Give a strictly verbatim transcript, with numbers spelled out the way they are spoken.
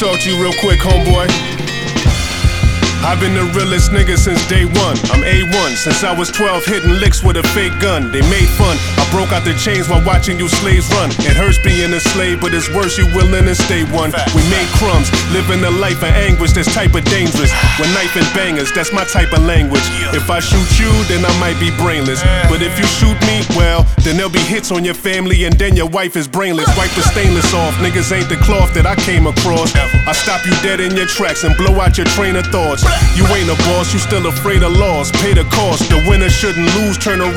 talk to you real quick, homeboy. I've been the realest nigga since day one. I'm A one, since I was twelve, hitting licks with a fake gun. They made fun, I broke out the chains while watching you slaves run. It hurts being a slave, but it's worse you willing to stay one. We made crumbs, living a life of anguish that's type of dangerous. With knife and bangers, that's my type of language. If I shoot you, then I might be brainless. But if you shoot me, well, then there'll be hits on your family and then your wife is brainless. Wipe the stainless off, niggas ain't the cloth that I came across. I stop you dead in your tracks and blow out your train of thoughts. You ain't a boss, you still afraid of loss. Pay the cost, the winner shouldn't lose, turn around